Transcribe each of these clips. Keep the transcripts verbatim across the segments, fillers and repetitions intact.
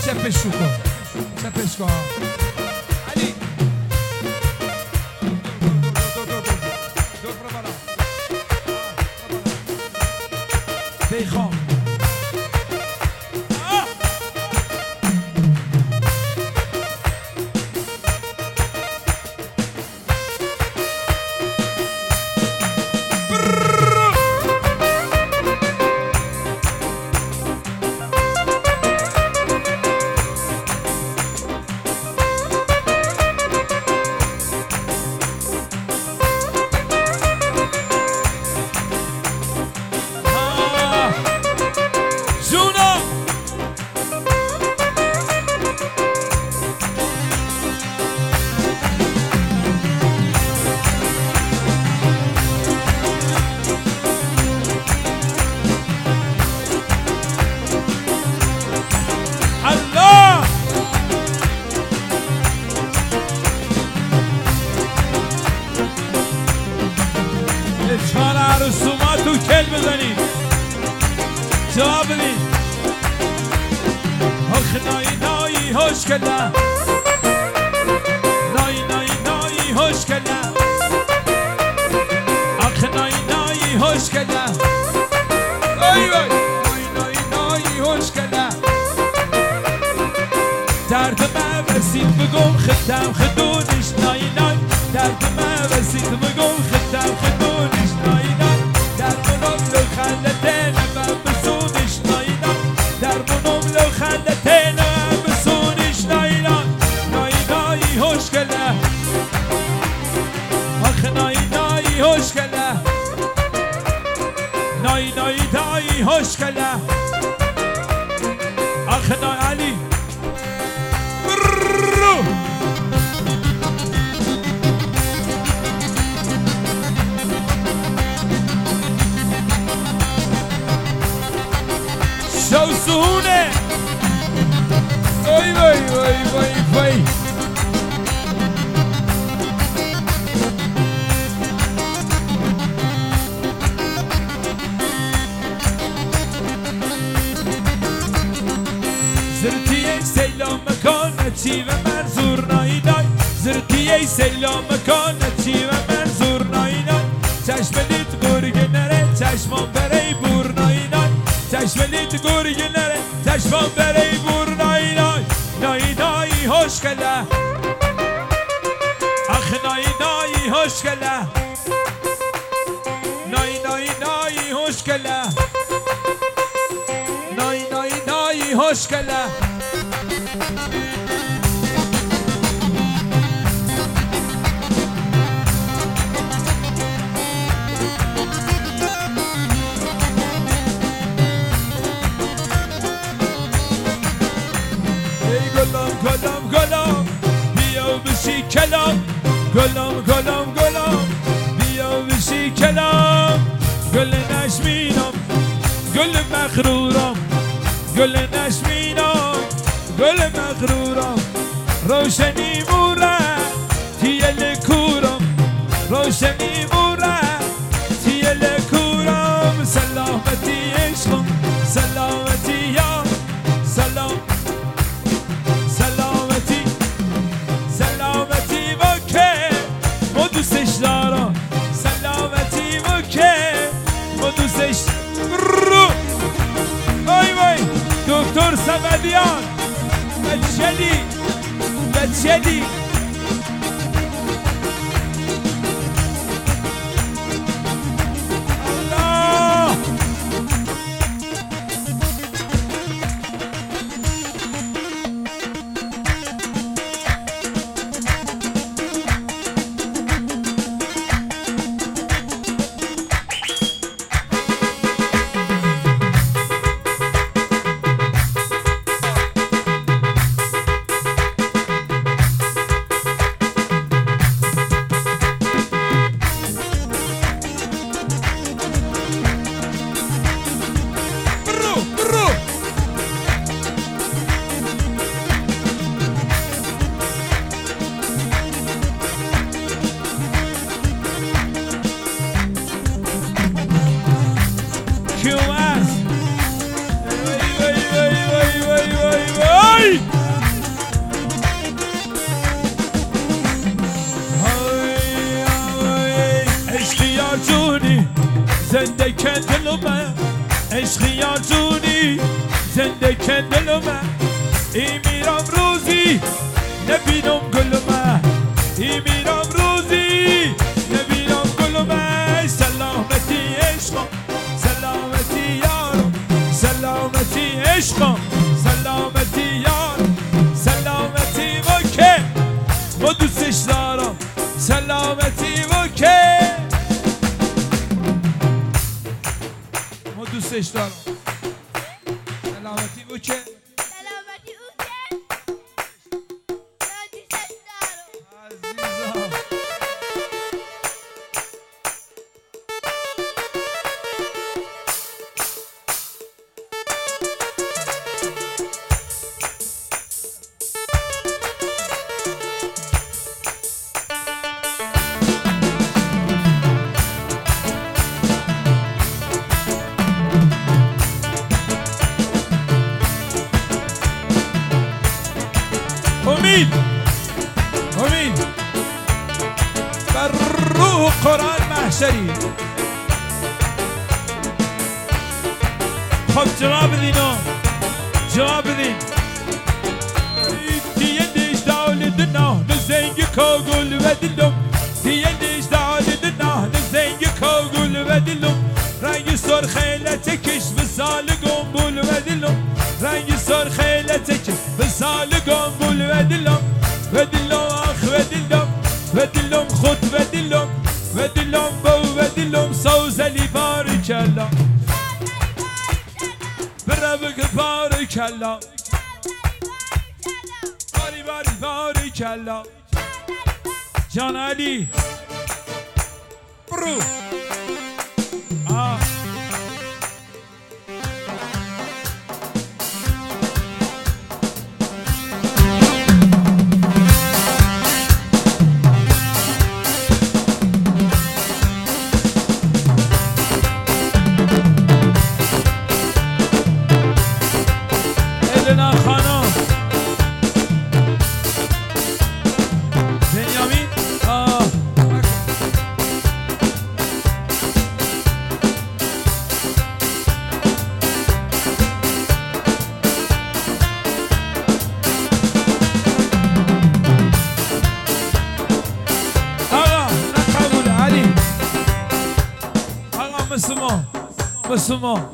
چپش رو کن چپش کن علی بیخوام جواب بدین آخ نایی نایی خوشگله نایی نایی نایی خوشگله آخ نایی نایی خوشگله وای وای نایی نایی نایی خوشگله درد من رسید بگم خدم خدونش نایی نایی درد من رسید بگم خدم خدونش نایی نایی در منم لو خلته نمم بسونش نایی نایی در منم لو خلته نمم بسونش نایی نایی نایی نایی خوشگله آخ نایی نایی خوشگله نایی نایی نایی خوشگله آخ نایی علی شو سهونه وای وای وای وای وای زرتیه سیلام مکانه چی و منظور نایی نای زرتیه سیلام مکانه چی و منظور نایی نای چشم لیت گرگ نره چشمان بره بور نایی نای چشم لیت گرگ نره چشمان بره بور نایی نای نایی نایی خوشگله آخ نایی نایی خوشگله نایی نایی نایی خوشگله نایی نایی نایی خوشگله گلم گلم گلم بیا بشی کلام گلم گلم گلم بیا بشی کلام گل نشمینم گل مغرورم گل نشمینم گل مغرورم روشنی موره تیل کورم روشنی موره تیل کورم سلامتی عشقم سلامتی یا سلام سلامتی سلامتی با که ما دوستش دارم سلامتی با که ما دوستش رو وای وای دکتر صمدیان بچلی بچلی زنده که دلومه عشق یار جونی زنده که دلومه ای میرم روزی نبینم گلومه ای میرم روزی نبینم گلومه سلامتی عشقم سلامتی یارم سلامتی عشقم سلامتی یارم سلامتی و که ما دوستش دارم سلامتی و که ما دوستش دارم سلامتی و که سلامتی او که ما دوستش دارم عزیزم امید امید بر روح قرآن محشری خب جواب بدین جواب بدین دیگه دیش دالد نه نزنگ کاغل و دلم دیگه دیش دالد نه نزنگ کاغل و دلم رنگ سرخ لتکش به سال گنبول و دلم رنگ سرخ لتکش به سال گنبول و دلم و دلم آخ و دلم و دلم خود و دلم و دلم بو و دلم سوزلی بارک الله بربک بارک الله باری باری بارک الله جان علی برو آه النا خانم بنیامین آه آقا نقبوله علی آقا مثل ما مثل ما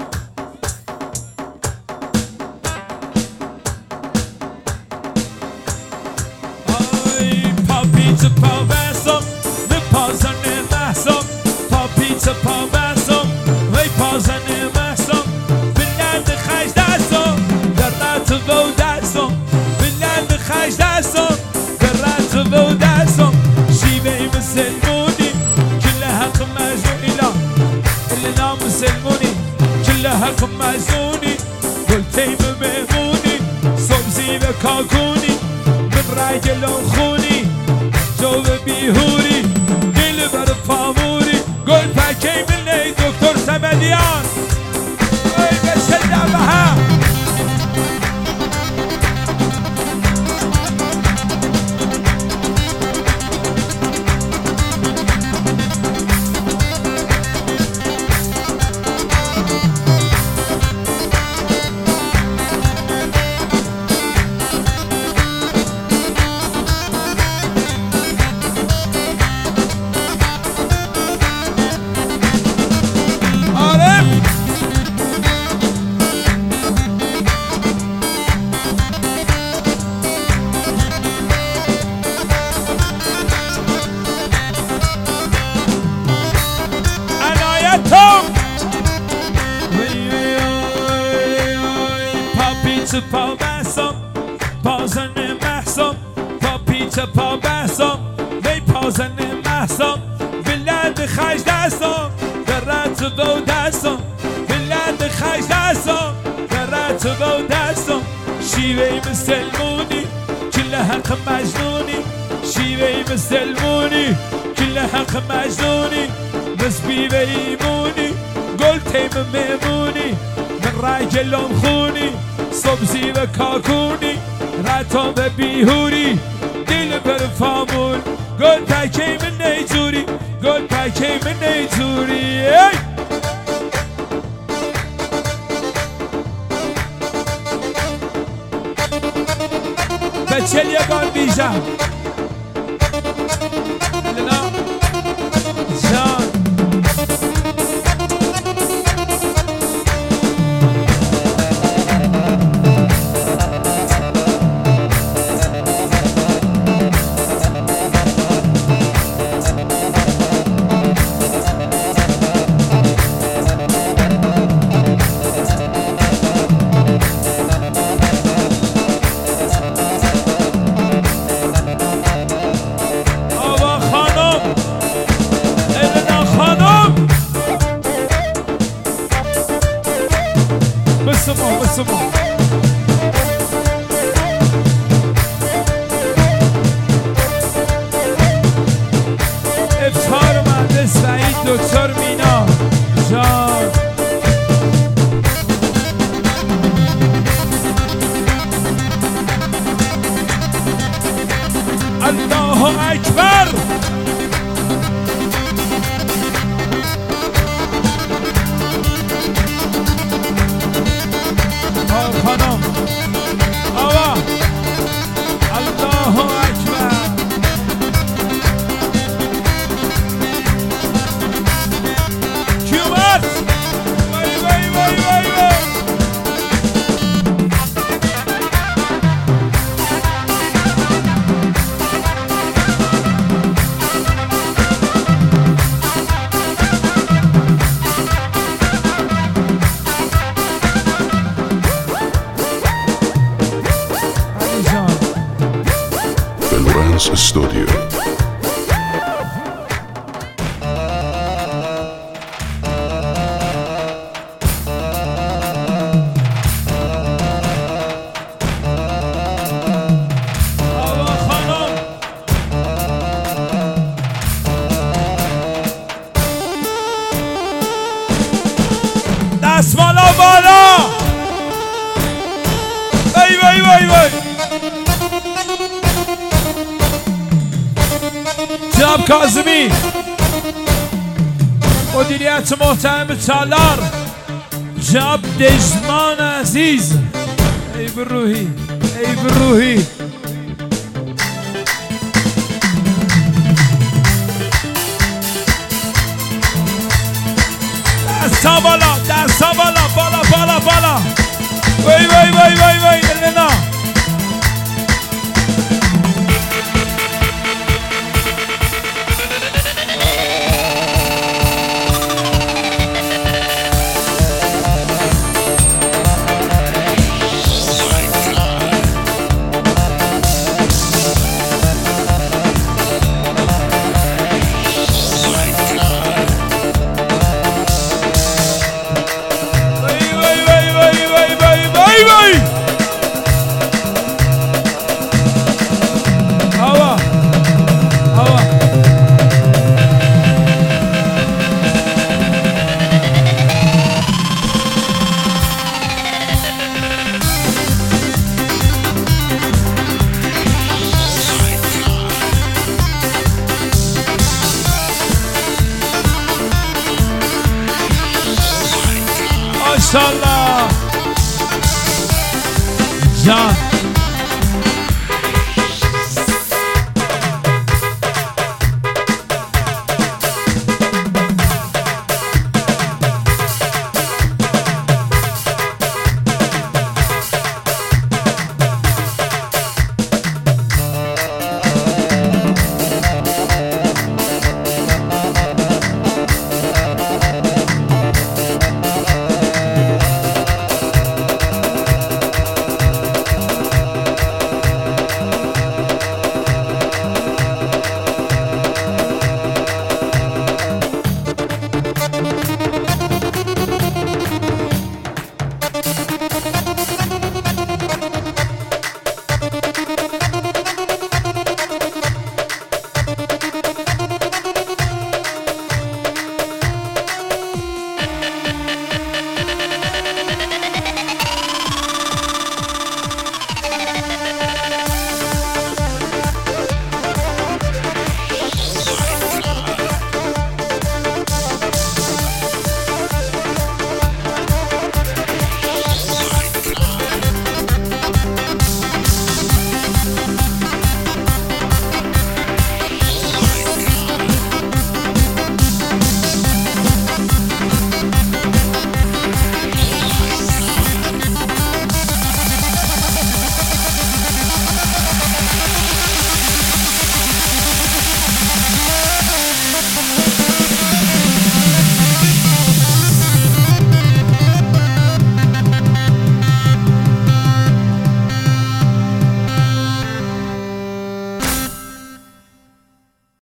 Pizza pal bäsom, vi pausar ner mässom. Pa pizza pal bäsom, vi pausar ner mässom. Bilande خش دستم درات و دستم بلند خش دستم درات و دستم شیوه مسلمونی كل حق مجنونی لا اللي مسلمونی كل حق مجنونی قلتیم مهمونی سبزی و کاکونی من رجل خونی جو بیهوری دل بر پاموری گل پکی ملی دکتر سمدیان ای بشه دمها پیچه پا بسم پازن محسم پا پیچه پا بسم وی پازن محسم بلند خش دستم درت و دستم بلند خش دستم درت و دستم شیوه مسلمونی کل حق مجنونی شیوه مسلمونی کل حق مجنونی بس بی و ایمونی گل تیم میمونی من رجلم خونی سبزی و کاکونی رتام و بیهوری دل بر فامون گل تکی من نیجوری گل پکی من نیتوری بچه یگان بیجم لنا جان بسمو بسمو افتار مهندس سعید دکتر مینا جان الله اکبر خانم آوا الله اکبر کی اومد وای وای وای وای وای استودیو دست بالا بالا وای وای وای وای جناب کاظمی مدیریت محترم تالار جناب دژمان عزیز ای بروحی ای بروحی دستا بالا دستا بالا بالا بالا بالا وای وای وای وای وای النا ماشاءالله جان